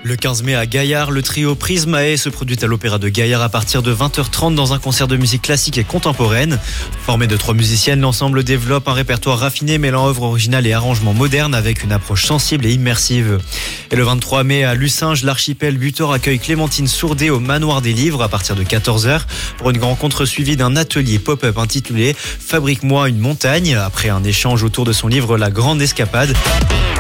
Le 15 mai à Gaillard, le trio Prismae se produit à l'Opéra de Gaillard à partir de 20h30 dans un concert de musique classique et contemporaine. Formé de 3 musiciennes, l'ensemble développe un répertoire raffiné mêlant œuvres originales et arrangements modernes avec une approche sensible et immersive. Et le 23 mai à Lucinge, l'archipel Butor accueille Clémentine Sourdet au Manoir des Livres à partir de 14h pour une rencontre suivie d'un atelier pop-up intitulé « Fabrique-moi une montagne » après un échange autour de son livre La Grande Escapade.